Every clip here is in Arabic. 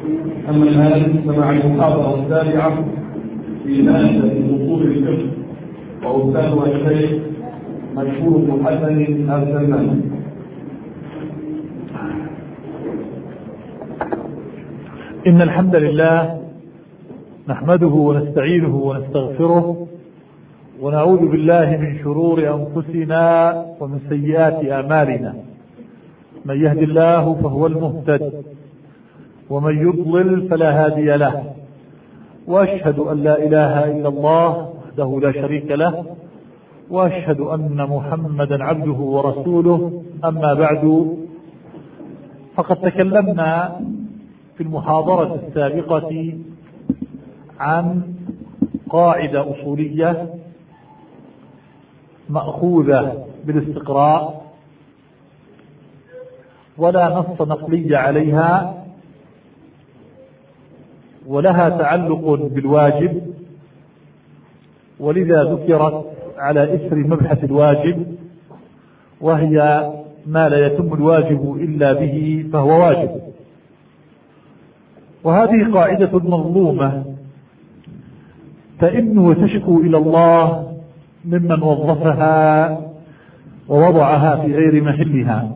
أما الآن فمع المحاضرة السابعة في مادة أصول الفقه وأستاذها الشيخ مشهور بن حسن السمان. إن الحمد لله نحمده ونستعينه ونستغفره ونعوذ بالله من شرور أنفسنا ومن سيئات أعمالنا. من يهد الله فهو المهتد ومن يضلل فلا هادي له، وأشهد أن لا إله إلا الله وحده لا شريك له، وأشهد أن محمدا عبده ورسوله. أما بعد، فقد تكلمنا في المحاضرة السابقة عن قاعدة أصولية مأخوذة بالاستقراء ولا نص نقلي عليها، ولها تعلق بالواجب، ولذا ذكرت على إثر مبحث الواجب، وهي ما لا يتم الواجب إلا به فهو واجب. وهذه قاعدة مظلومة تئن وتشكو إلى الله ممن وظفها ووضعها في غير محلها.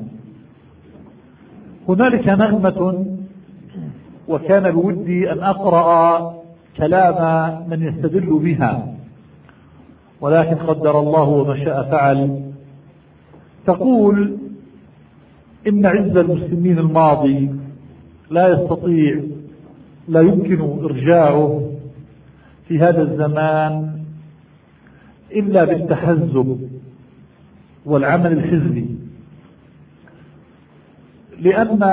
هنالك نغمة، وكان بودي أن أقرأ كلام من يستدل بها، ولكن قدر الله وما شاء فعل. تقول إن عز المسلمين الماضي لا يمكن إرجاعه في هذا الزمان إلا بالتحزب والعمل الحزبي، لأن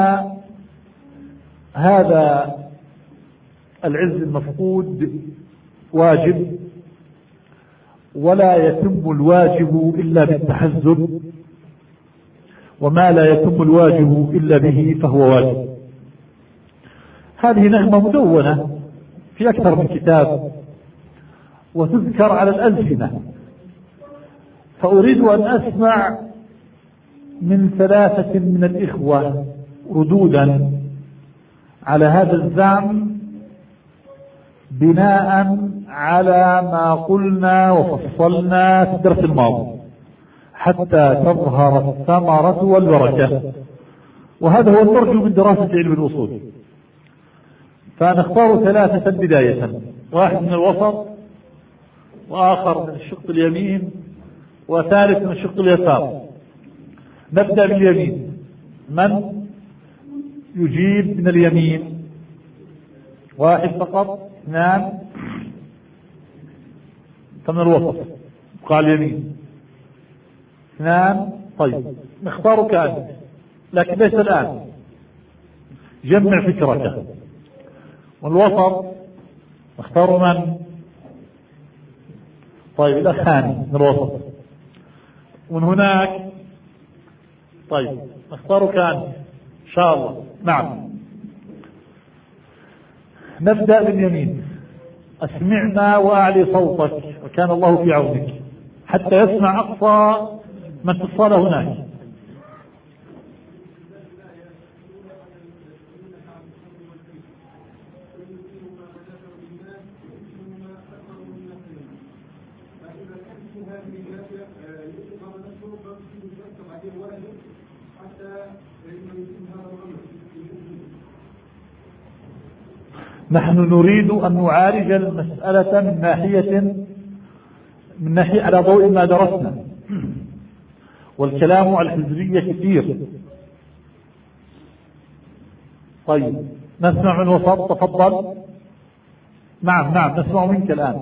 هذا العز المفقود واجب، ولا يتم الواجب إلا بالتحزب، وما لا يتم الواجب إلا به فهو واجب. هذه نغمة مدونة في أكثر من كتاب وتذكر على الألسنة، فأريد أن أسمع من ثلاثة من الإخوة ردودا على هذا الزعم بناء على ما قلنا وفصلنا في الدرس الماضي حتى تظهر الثمرة والبركة، وهذا هو المرجو من دراسة علم الأصول. فنختار ثلاثة بداية، واحد من الوسط، وآخر من الشق اليمين، وثالث من الشق اليسار. نبدأ باليمين. من يجيب من اليمين؟ واحد فقط؟ اثنان؟ فمن الوسط قال اليمين اثنان. طيب نختارك أنت، لكن ليس الآن، جمع فكرك. والوسط نختار من؟ طيب الأخاني من الوسط. ومن هناك طيب نختارك أنت إن شاء الله. نعم، نبدأ باليمين. أسمعنا وأعلي صوتك، وكان الله في عونك حتى يسمع أقصى من في الصالة هناك. نحن نريد أن نعالج المسألة من ناحية على ضوء ما درسنا، والكلام على الحزبية كثير. طيب نسمع من وسط، تفضل. نعم نسمع منك الآن.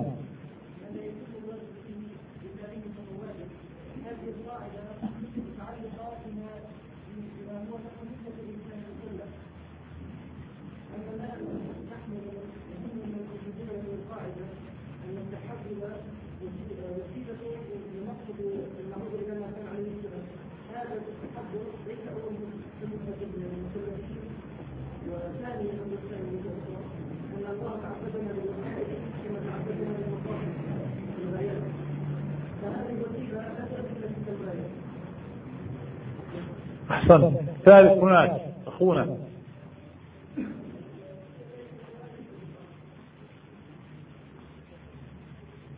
أحسن. ثالث هناك أخونا.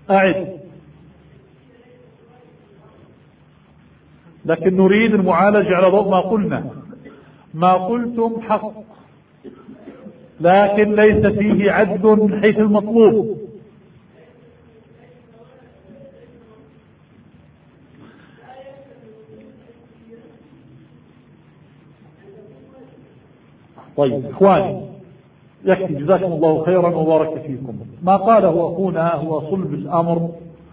أعد. لكن نريد المعالجة على ضوء ما قلنا. ما قلتم حق، لكن ليس فيه عدل من حيث المطلوب. طيب إخواني، يكفي، جزاكم الله خيرا وبارك فيكم. ما قاله أخونا هو صلب الأمر،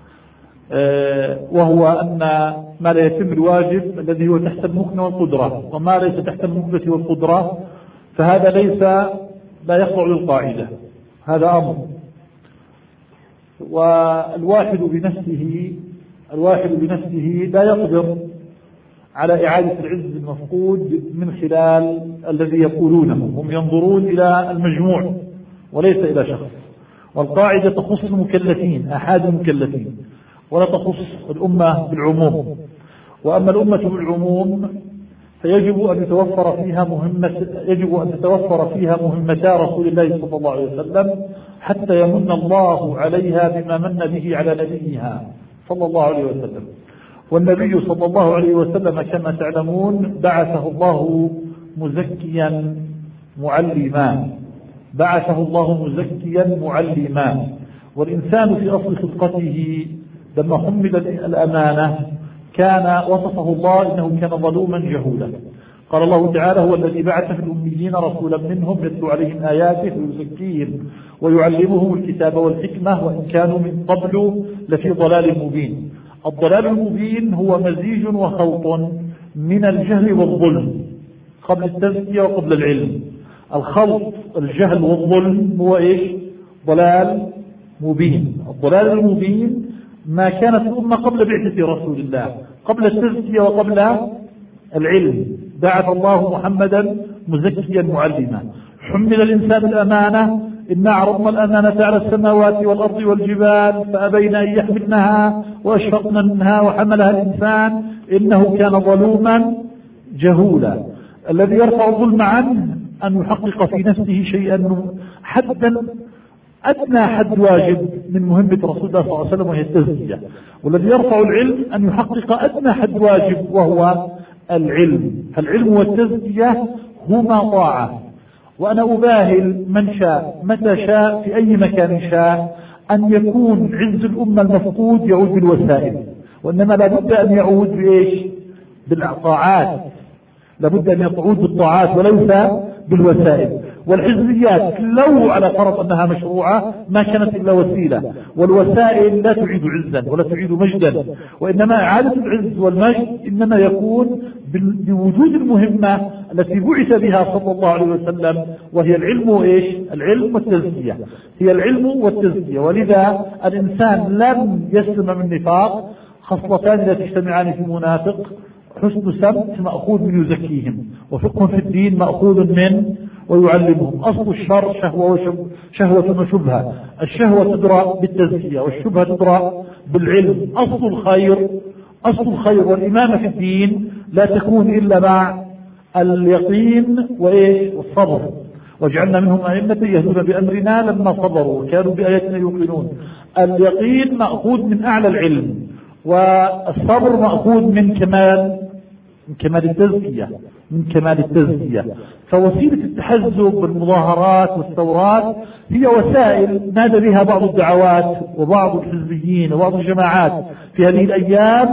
وهو أن ما لا يتم الواجب الذي هو تحت المكن والقدرة، وما ليس تحت المكن والقدرة فهذا لا يخضع للقاعدة، هذا أمر. والواحد بنفسه لا يقدر على إعادة العز المفقود من خلال الذي يقولونه. هم ينظرون إلى المجموع وليس إلى شخص، والقاعدة تخص المكلفين، أحد المكلفين، ولا تخص الأمة بالعموم. وأما الأمة بالعموم فيجب أن تتوفر فيها مهمتا رسول الله صلى الله عليه وسلم، حتى يمن الله عليها بما من به على نبيها صلى الله عليه وسلم. والنبي صلى الله عليه وسلم كما تعلمون بعثه الله مزكيا معلما. والإنسان في أصل خلقته لما حمل الأمانة وصفه الله إنه كان ظلوما جهولا. قال الله تعالى: هو الذي بعث في الأميين رسولا منهم يتلو عليهم آياته ويزكيهم ويعلمهم الكتاب والحكمة وإن كانوا من قبل لفي ضلال مبين. الضلال المبين هو مزيج وخلط من الجهل والظلم قبل التزكية وقبل العلم. الخلط، الجهل والظلم هو إيش؟ ضلال مبين. الضلال المبين ما كانت الأمة قبل بعثة رسول الله، قبل التزكية وقبل العلم. بعث الله محمدا مزكيا معلما. حمل الإنسان الأمانة: إنا عرضنا الأمانة على السماوات والأرض والجبال فأبين أن يحملنها وأشفقن منها وحملها الإنسان إنه كان ظلوما جهولا. الذي يرفع الظلم عنه أن يحقق في نفسه شيئا أدنى حد واجب من مهمة رسول الله صلى الله عليه وسلم وهي التزكية. والذي يرفع العلم أن يحقق أدنى حد واجب وهو العلم. فالعلم والتزكية هما طاعة. وأنا أباهل من شاء متى شاء في أي مكان شاء أن يكون عز الأمة المفقود يعود بالوسائل، وإنما لابد أن يعود بإيش؟ بالطاعات. لابد أن يعود بالطاعات وليس بالوسائل. والحزبيات لو على فرض أنها مشروعة ما كانت إلا وسيلة، والوسائل لا تعيد عزا ولا تعيد مجدا، وإنما إعادة العز والمجد إنما يكون بوجود المهمة التي بعث بها صلى الله عليه وسلم، وهي العلم وإيش؟ العلم والتزكية. هي العلم والتزكية. ولذا الإنسان لم يسلم من نفاق. خصلتان لا تجتمعان في منافق: حسن سمت مأخوذ من يزكيهم، وفقه في الدين مأخوذ من ويعلمهم. أصل الشر شهوة وشبهة. الشهوة تدرى بالتزكية والشبهة تدرى بالعلم. أصل الخير والإمامة في الدين لا تكون إلا مع اليقين والصبر. وجعلنا منهم أئمة يهدون بأمرنا لما صبروا وكانوا بآياتنا يوقنون. اليقين مأخوذ من أعلى العلم، والصبر مأخوذ من كمال التزكية. فوسيلة التحزب والمظاهرات والثورات هي وسائل نادى بها بعض الدعوات وبعض الحزبيين وبعض الجماعات في هذه الأيام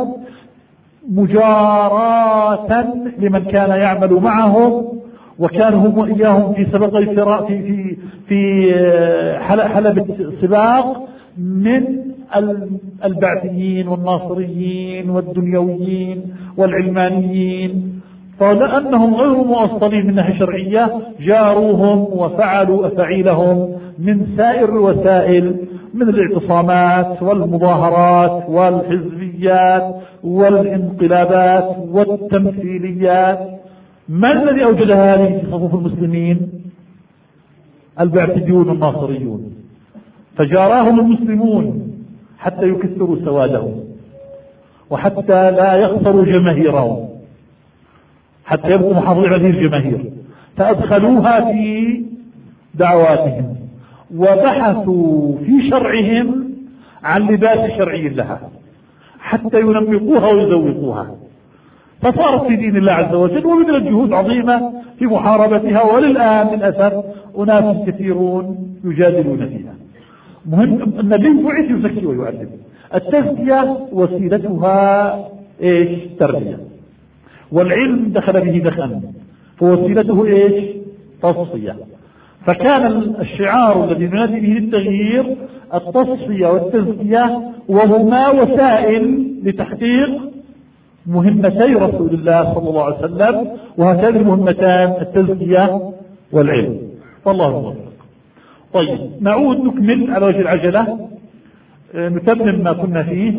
مجاراة لمن كان يعمل معهم، وكانوا هم وإياهم في سبق في حلبة سباق من البعثيين والناصريين والدنيويين والعلمانيين. فلأنهم غير مؤصلين من ناحية شرعية جاروهم وفعلوا أفعيلهم من سائر الوسائل، من الاعتصامات والمظاهرات والحزبيات والانقلابات والتمثيليات. من الذي أوجد هذه في صفوف المسلمين؟ البعثيون والناصريون. فجاراهم المسلمون حتى يكثروا سوادهم، وحتى لا يخسروا جماهيرهم، حتى يبقوا محافظين على الجماهير، فأدخلوها في دعواتهم وبحثوا في شرعهم عن لباس شرعي لها حتى ينمقوها ويزوقوها، فصارت في دين الله عز وجل، وبذلت جهود عظيمة في محاربتها، وللآن للأسف أناس كثيرون يجادلون فيها. مهم النبي بعث يزكي ويعلم. التزكية وسيلتها ايش؟ تربية. والعلم دخل به دخل، فوسيلته ايش؟ تصفية. فكان الشعار الذي ننادي به التغيير التصفية والتزكية، وهما وسائل لتحقيق مهمتي رسول الله صلى الله عليه وسلم، وهاتان المهمتان التزكية والعلم. والله موفق. طيب نعود نكمل على وجه العجلة، نتمم ما كنا فيه.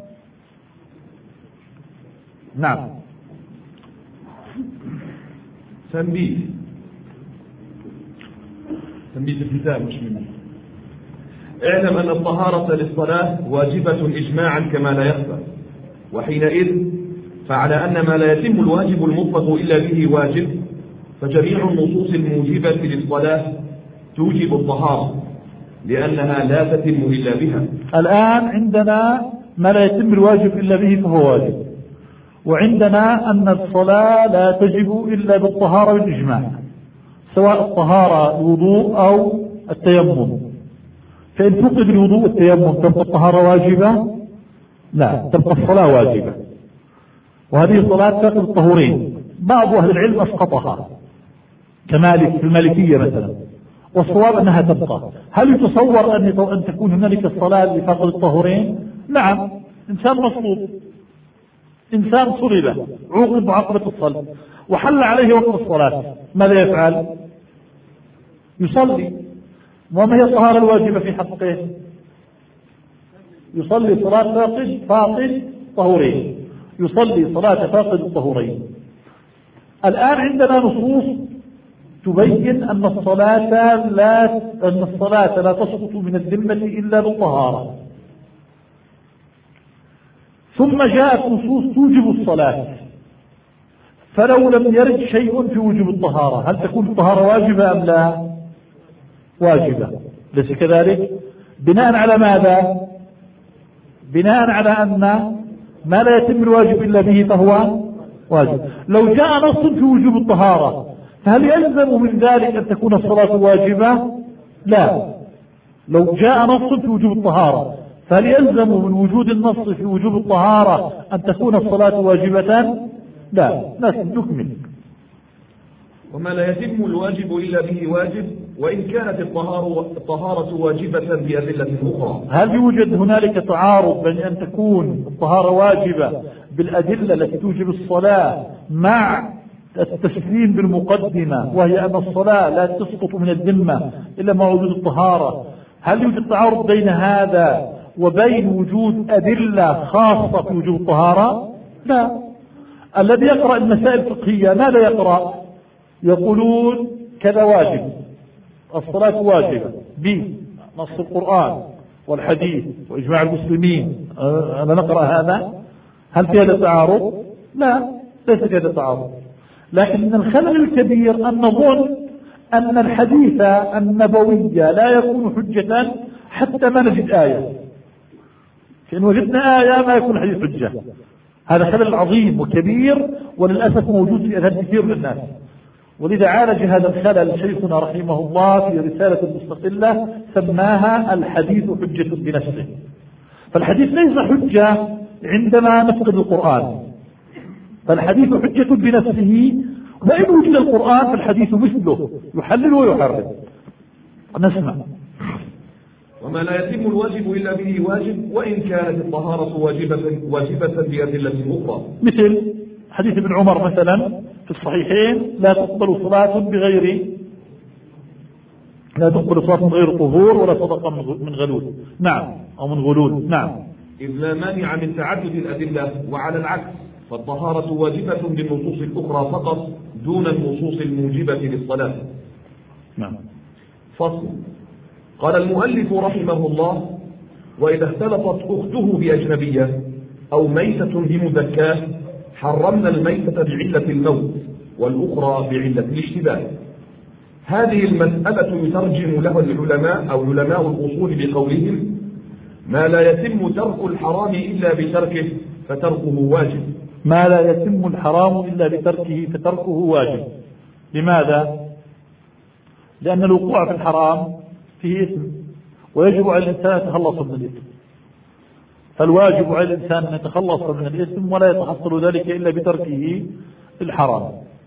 نعم. تنبيه الكتاب مش منه. اعلم أن الطهارة للصلاة واجبة إجماعا كما لا يخفى، وحينئذ فعلى أن ما لا يتم الواجب المطلق إلا به واجب، فجميع النصوص الموجبة للصلاة توجب الطهارة لأنها لا تتم إلا بها. الآن عندنا ما لا يتم الواجب إلا به فهو واجب، وعندنا أن الصلاة لا تجب إلا بالطهارة بالإجماع، سواء الطهارة الوضوء أو التيمم. فإن فقد الوضوء والتيمم تبقى الطهارة واجبة؟ لا، تبقى الصلاة واجبة، وهذه الصلاة تأخذ الطهورين. بعض أهل العلم أسقطها كمالك في المالكية مثلا، والصواب أنها تبقى. هل يتصور أن تكون هنالك الصلاة لفقد الطهورين؟ نعم، إنسان مصلوب، إنسان صلب عوقب بعقبة الصلب وحل عليه وقت الصلاة، ماذا يفعل؟ يصلي. وما هي الطهارة الواجبة في حقه؟ يصلي صلاة فاقد طهورين، يصلي صلاة فاقد الطهورين. الآن عندنا نصوص تبين أن الصلاة لا تسقط من الذمة إلا بالطهارة، ثم جاءت نصوص توجب الصلاة، فلو لم يرد شيء في وجوب الطهارة هل تكون الطهارة واجبة أم لا؟ واجبة، ليس كذلك؟ بناء على ماذا؟ بناء على أن ما لا يتم الواجب إلا به فهو واجب. لو جاء نص في وجوب الطهارة فهل يلزم من ذلك أن تكون الصلاة واجبة؟ لا. لو جاء نص في وجوب الطهارة فهل يلزم من وجود النص في وجوب الطهارة أن تكون الصلاة واجبة؟ لا. نكمل. وما لا يتم الواجب إلا به واجب، وإن كانت الطهارة واجبة بأدلة أخرى. هل يوجد هنالك تعارض بين أن تكون الطهارة واجبة بالأدلة التي توجب الصلاة مع التسليم بالمقدمة، وهي أن الصلاة لا تسقط من الذمة إلا مع وجود الطهارة؟ هل يوجد تعارض بين هذا وبين وجود أدلة خاصة في وجود الطهارة؟ لا. الذي يقرأ المسائل الفقهية ماذا يقرأ؟ يقولون كذا واجب، الصلاة واجبة بنص القرآن والحديث وإجماع المسلمين. أنا نقرأ هذا، هل في هذا تعارض؟ لا، ليس في هذا تعارض. لكن من الخلل الكبير أن نظن أن الحديث النبوي لا يكون حجة حتى ما نجد آية، فإن وجدنا آية ما يكون الحديث حجة. هذا خلل عظيم وكبير، وللأسف موجود في أذهان كثير من الناس. ولذا عالج هذا الخلل شيخنا رحمه الله في رسالة مستقلة سماها الحديث حجة بنفسه. فالحديث ليس حجة عندما نفقد القرآن، فالحديث حجة بنفسه، وإن وجد القرآن فالحديث مثله يحلل ويحرم. نسمع. وما لا يتم الواجب إلا به واجب، وإن كانت الطهارة واجبة بأدلة أخرى، مثل حديث ابن عمر مثلا في الصحيحين: لا تقبل صلاة من غير طهور ولا صدقة من غلول. نعم، أو من غلول. نعم. إذ لا مانع من تعدد الأدلة، وعلى العكس فالطهارة واجبة بالنصوص الأخرى فقط دون النصوص الموجبة للصلاة. نعم. فصل. قال المؤلف رحمه الله: وإذا اختلطت أخته بأجنبية أو ميتة بمذكاة حرمنا الميتة بعلة الموت والأخرى بعلة الاشتباه. هذه المسألة يترجم لها العلماء أو علماء الأصول بقولهم: ما لا يتم ترك الحرام إلا بتركه فتركه واجب. ما لا يتم الحرام إلا بتركه فتركه واجب. لماذا؟ لأن الوقوع في الحرام فيه إثم، ويجب على الإنسان أن يتخلص من الإثم، فالواجب على الإنسان أن يتخلص من الإثم، ولا يتحصل ذلك إلا بتركه الحرام.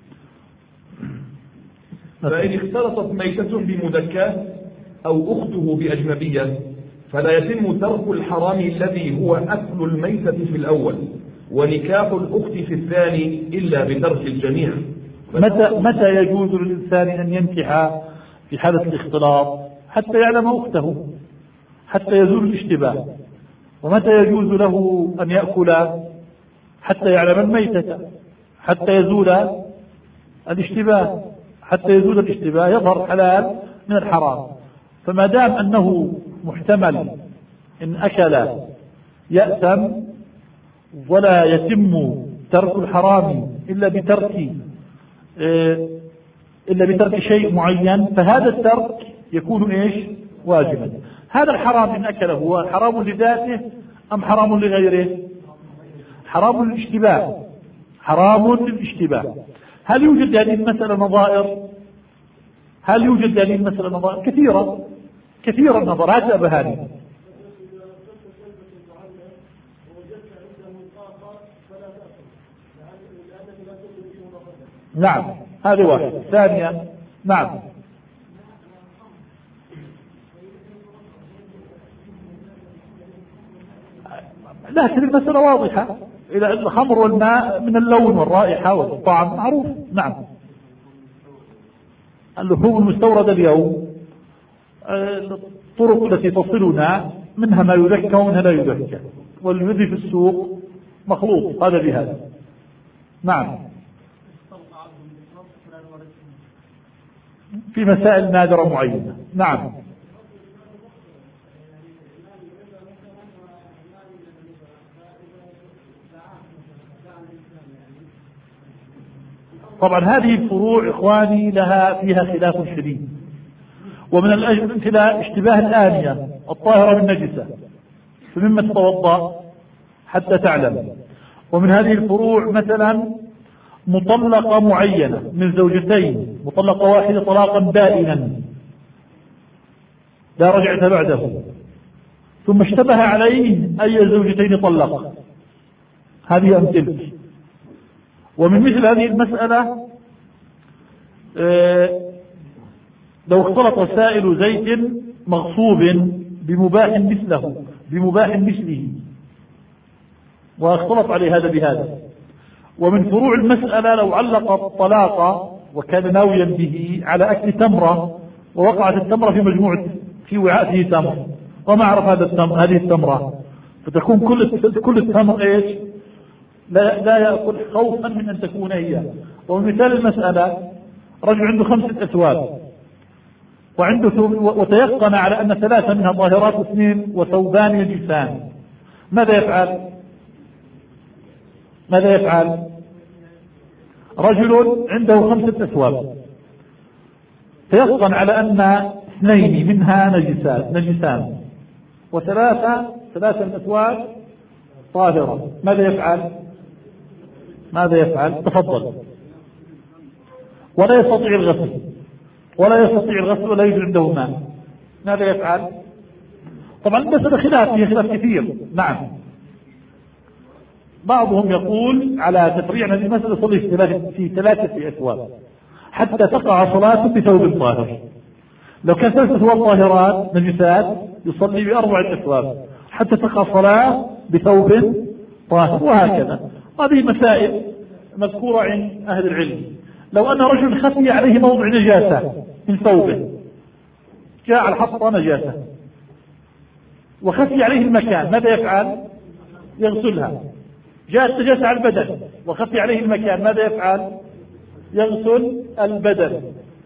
فإن اختلطت ميتة بمذكاة أو أخته بأجنبية فلا يتم ترك الحرام الذي هو أكل الميتة في الأول ونكاح الأخت في الثاني إلا بترك الجميع. متى يجوز للإنسان أن ينكح في حالة الاختلاط؟ حتى يعلم أخته، حتى يزول الاشتباه. ومتى يجوز له أن يأكل؟ حتى يعلم الميتة، حتى يزول الاشتباه، حتى يزول الاشتباه يظهر حلال من الحرام. فما دام أنه محتمل إن أكل يأثم، ولا يتم ترك الحرام إلا بترك شيء معين، فهذا الترك يكون إيش؟ واجبا. هذا الحرام إن أكله هو حرام لذاته أم حرام لغيره؟ حرام للاشتباه، حرام للاشتباه. هل يوجد هذه المسألة نظائر؟ هل يوجد هذه المسألة نظائر؟ كثيرة النظر. هذا أبهاني. نعم، هذا واحد. ثانيا، نعم، لكن المسألة واضحة. إلى الخمر والماء من اللون والرائحة والطعم معروف. نعم. اللحوم المستوردة اليوم الطرق التي تصلنا منها ما يذكى ومنها لا يذكى، والذي في السوق مخلوط هذا بهذا. نعم، في مسائل نادرة معينة. نعم. طبعا هذه الفروع إخواني فيها خلاف شديد، ومن الأمثلة اشتباه الآنية الطاهرة بالنجسة، فمما تتوضأ حتى تعلم. ومن هذه الفروع مثلا مطلقة معينة من زوجتين، مطلقة واحدة طلاقا بائنا لا رجعة بعده، ثم اشتبه عليه أي زوجتين طلق. هذه أمثلة. ومن مثل هذه المسألة لو اختلط سائل زيت مغصوب بمباح مثله واختلط عليه هذا بهذا. ومن فروع المسألة لو علق الطلاق وكان ناويا به على أكل تمرة، ووقعت التمرة في وعاء فيه تمر، وما عرف هذه التمرة، فتكون كل التمر ايش؟ لا يأكل خوفا من أن تكون هي. ومن مثال المسألة رجل عنده 5 أثواب وتيقن على أن 3 منها ظاهرات و2 وثوبان يجفان، ماذا يفعل؟ رجل عنده 5 أثواب تيقن على أن 2 منها نجسان وثلاثة الأثواب طاهرة، ماذا يفعل؟ تفضل. ولا يستطيع الغسل ولا يوجد عنده ماء، ماذا يفعل؟ طبعا المسألة فيها خلاف كثير. نعم، بعضهم يقول على تفريع هذه المسألة يصلي في 3 أثواب حتى تقع صلاة بثوب طاهر. لو كان 3 أثواب طاهرات نجسات يصلي ب4 أثواب حتى تقع صلاة بثوب طاهر، وهكذا. هذه مسائل مذكورة عند أهل العلم. لو أن رجل خفي عليه موضع نجاسة من ثوبه، جاء على الحصى نجاسة وخفي عليه المكان، ماذا يفعل؟ يغسلها. جاءت نجاسة على البدن وخفي عليه المكان، ماذا يفعل؟ يغسل البدن.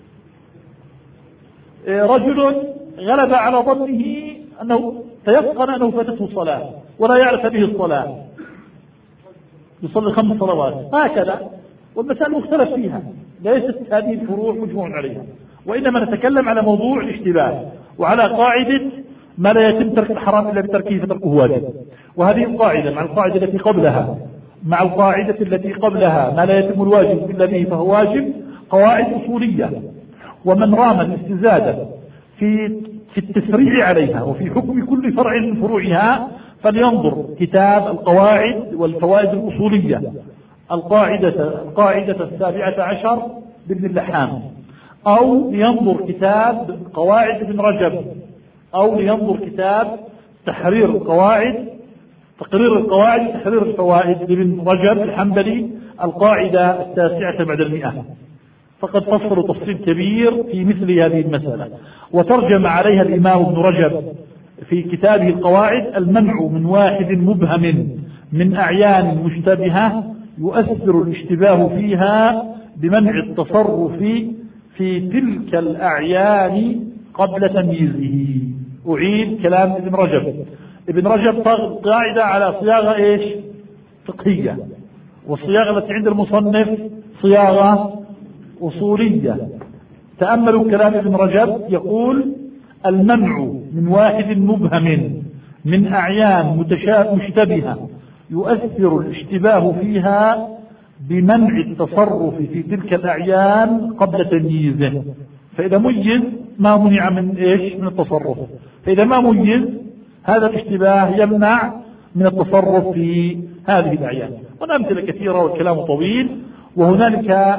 رجل غلب على ظنه أنه تيقن أنه فاتته الصلاة ولا يعرف به الصلاة، يصلي 5 صلوات، هكذا. والمسائل مختلف فيها، ليست هذه الفروع مجموع عليها، وإنما نتكلم على موضوع الاشتباه وعلى قاعدة ما لا يتم ترك الحرام إلا بتركه فتركه واجب. وهذه القاعدة مع القاعدة التي قبلها، مع القاعدة التي قبلها ما لا يتم الواجب إلا به فهو واجب، قواعد أصولية. ومن رام الاستزادة في التسريع عليها وفي حكم كل فرع من فروعها فلينظر كتاب القواعد والفوائد الأصولية، القاعدة 17 بابن اللحام، أو لينظر كتاب قواعد ابن رجب، أو لينظر كتاب تقرير القواعد تحرير الفوائد لابن رجب الحنبلي، القاعدة 9 بعد 100. فقد فصلوا تفصيل كبير في مثل هذه المسألة، وترجم عليها الإمام ابن رجب في كتابه القواعد: المنع من واحد مبهم من أعيان مشتبهة يؤثر الاشتباه فيها بمنع التصرف في تلك الأعيان قبل تمييزه. أعيد كلام ابن رجب. ابن رجب قاعدة على صياغة إيش؟ فقهية، والصياغة التي عند المصنف صياغة أصولية. تأملوا كلام ابن رجب، يقول: المنع من واحد مبهم من أعيان مشتبهة يؤثر الاشتباه فيها بمنع التصرف في تلك الأعيان قبل تمييزه. فإذا ميز ما منع من إيش؟ من التصرف. فإذا ما ميز هذا الاشتباه يمنع من التصرف في هذه الأعيان. والأمثلة كثيرة والكلام طويل، وهنالك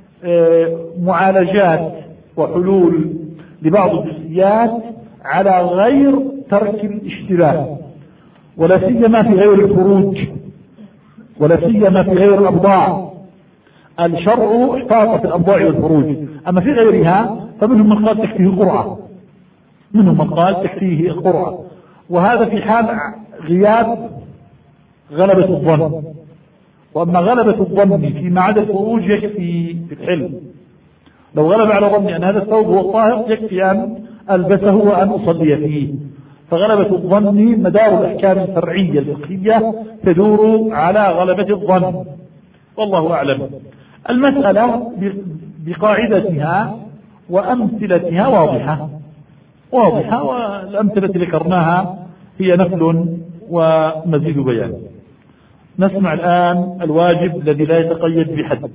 معالجات وحلول لبعض الجزئيات على غير ترك الاشتباه، ولا سيما في غير الفروج، ولا سيما في غير الأبضاع. الشرع احتاط في الأبضاع والفروج، أما في غيرها فمنهم من قال تكفيه القرعة، منهم من قال تكفيه القرعة، وهذا في حال غياب غلبة الظن. وأما غلبة الظن فيما عدا الفروج يكفي في الحلم. لو غلب على ظني أن هذا الثوب هو الطاهر يكفي أن ألبسه وأن أصلي فيه. فغلبة الظن مدار الأحكام الفرعية الفقهية تدور على غلبة الظن، والله أعلم. المسألة بقاعدتها وأمثلتها واضحة، والأمثلة التي ذكرناها هي نفل ومزيد بيان. نسمع الآن الواجب الذي لا يتقيد بحد.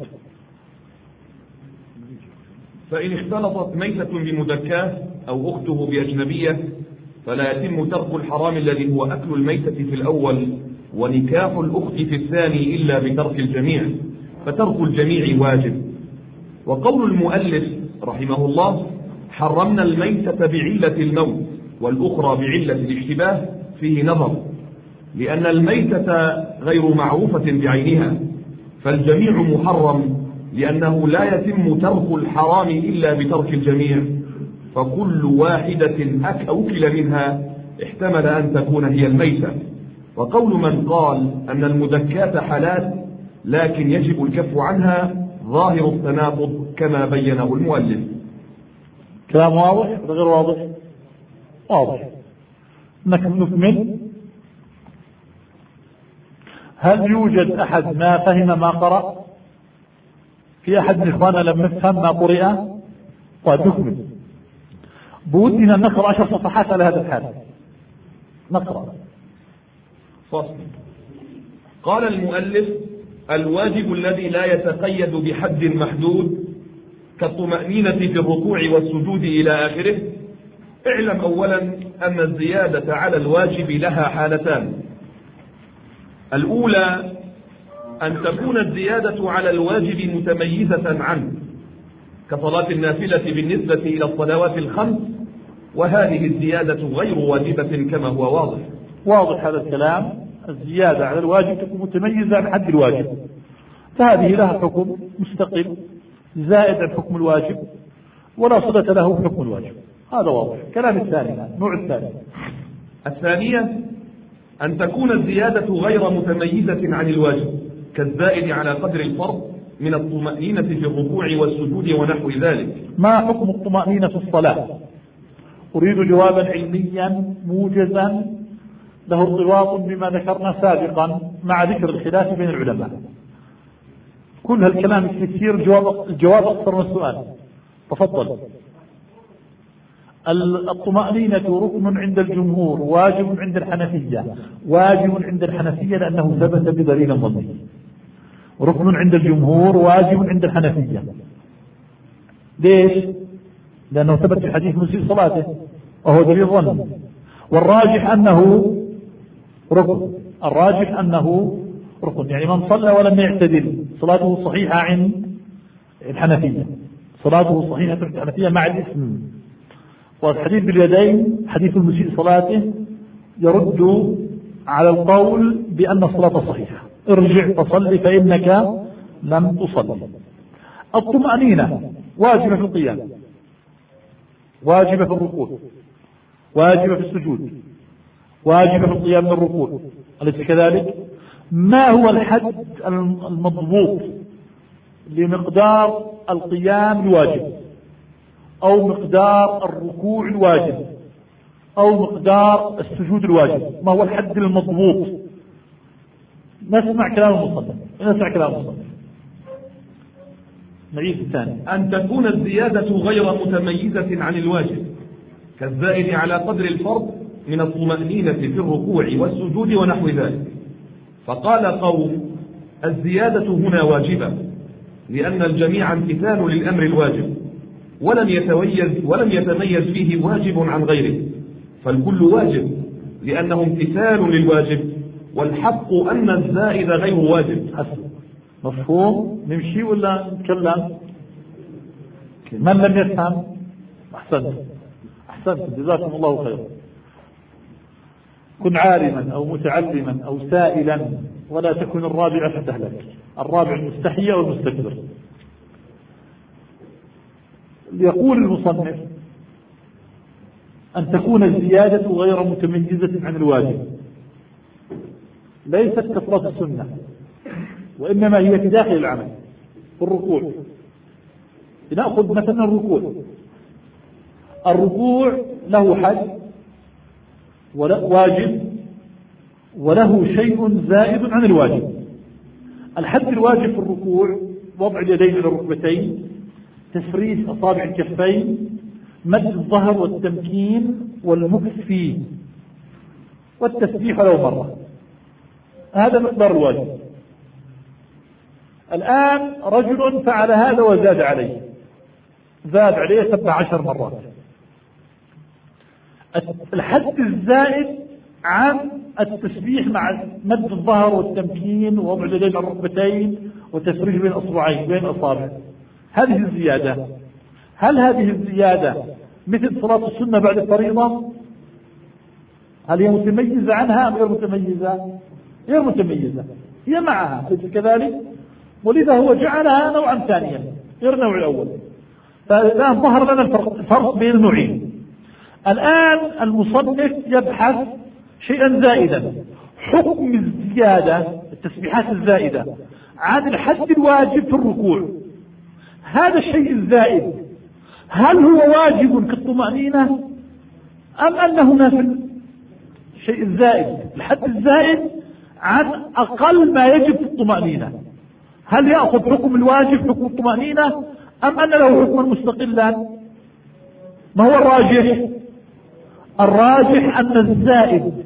فإن اختلطت ميتة بمدكاه أو أخته بأجنبية فلا يتم ترك الحرام الذي هو أكل الميتة في الأول ونكاح الأخت في الثاني إلا بترك الجميع، فترك الجميع واجب. وقول المؤلف رحمه الله: حرمنا الميتة بعلة الموت والأخرى بعلة الاشتباه، فيه نظر، لأن الميتة غير معروفة بعينها، فالجميع محرم لأنه لا يتم ترك الحرام إلا بترك الجميع، فكل واحدة أكل منها احتمل أن تكون هي الميتة. وقول من قال أن المدكات حلال لكن يجب الكف عنها ظاهر التناقض كما بينه المؤلف. كلام واضح ولا غير واضح؟ واضح. نكمل. هل يوجد أحد ما فهم ما قرأ؟ في أحد من إخواننا لم يفهم ما قرئ؟ طيب نكمل. بودنا نقرأ 10 صفحات على هذا الحال. نقرأ. فصل. قال المؤلف: الواجب الذي لا يتقيد بحد محدود كالطمأنينة في الركوع والسجود إلى آخره. اعلم أولا أن الزيادة على الواجب لها حالتان: الأولى أن تكون الزيادة على الواجب متميزة عنه كصلاة النافلة بالنسبة إلى الصلوات الخمس، وهذه الزيادة غير واجبة كما هو واضح. واضح هذا الكلام. الزيادة على الواجب تكون متميزة عن حد الواجب، فهذه لها حكم مستقل زائد عن حكم الواجب ولا صلة له حكم الواجب. هذا واضح. كلام الثاني، النوع الثاني. الثانية أن تكون الزيادة غير متميزة عن الواجب كالزائد على قدر الفرض من الطمأنينة في الركوع والسجود ونحو ذلك. ما حكم الطمأنينة في الصلاة؟ أريد جوابا علميا موجزا له ارتباط بما ذكرنا سابقا مع ذكر الخلاف بين العلماء. كل هالكلام الكثير الجواب أكثر من السؤال. تفضل. الطمأنينة ركن عند الجمهور، واجب عند الحنفية، واجب عند الحنفية لأنه ثبت بدليل ظني. ركن عند الجمهور، واجب عند الحنفية. ليش؟ لأنه ثبت في حديث مسيء صلاته وهو دليل ظني. والراجح أنه ركن، الراجح أنه ركن، يعني من صلى ولم يعتدل صلاته صحيحة عند الحنفية، صلاته صحيحة عند الحنفية مع الإثم. والحديث باليدين حديث المسيء صلاته يرد على القول بأن الصلاة صحيحة، ارجع فصل فإنك لم تصلي. الطمأنينة واجبة في القيام، واجبة في الركوع، واجبة في السجود، واجبة في القيام من الركوع، أليس كذلك؟ ما هو الحد المضبوط لمقدار القيام الواجب أو مقدار الركوع الواجب أو مقدار السجود الواجب؟ ما هو الحد المضبوط؟ نسمع كلام المصنف، نسمع كلام المصنف. نعيد الثاني. أن تكون الزيادة غير متميزة عن الواجب كالزائد على قدر الفرض من الطمأنينة في الركوع والسجود ونحو ذلك. فقال قوم الزيادة هنا واجبة لأن الجميع امتثال للأمر الواجب، ولم يتميز فيه واجب عن غيره، فالكل واجب لأنه امتثال للواجب، والحق أن الزائد غير واجب. مفهوم؟ نمشي ولا نتكلم؟ من لم يفهم؟ أحسنت جزاكم الله خيرا. كن عالما أو متعلما أو سائلا، ولا تكن الرابع فتهلك. الرابع المستحيي والمستكبر. يقول المصنف أن تكون الزيادة غير متميزة عن الواجب، ليست كثرة السنة، وإنما هي في داخل العمل. في الركوع نأخذ مثلا الركوع له حد واجب وله شيء زائد عن الواجب. الحد الواجب في الركوع وضع اليدين على الركبتين، تفريش أصابع الكفين، مد الظهر والتمكين والمكث فيه، والتسبيح ولو مرة. هذا مقدار الواجب. الآن رجل فعل هذا وزاد عليه، زاد عليه 17 مرات. الحد الزائد عن التسبيح مع مد الظهر والتمكين ووضع اليدين على الركبتين وتفريج بين اصبعين بين اصابع، هذه الزيادة. هل هذه الزيادة مثل صلاة السنة بعد الفريضة؟ هل هي متميزة عنها أم غير متميزة؟ غير متميزة، هي معها، أليس كذلك؟ ولذا هو جعلها نوعا ثانيا غير النوع الأول. فالآن ظهر لنا الفرق بين النوعين. الآن المصنف يبحث شيئا زائدا، حكم الزيادة، التسبيحات الزائدة عن الحد الواجب في الركوع. هذا الشيء الزائد هل هو واجب كالطمأنينة أم أنه نافل؟ الشيء الزائد، الحد الزائد عن أقل ما يجب في الطمأنينة، هل يأخذ حكم الواجب حكم الطمأنينة أم أن له حكما مستقلا؟ ما هو الراجح؟ الراجح أن الزائد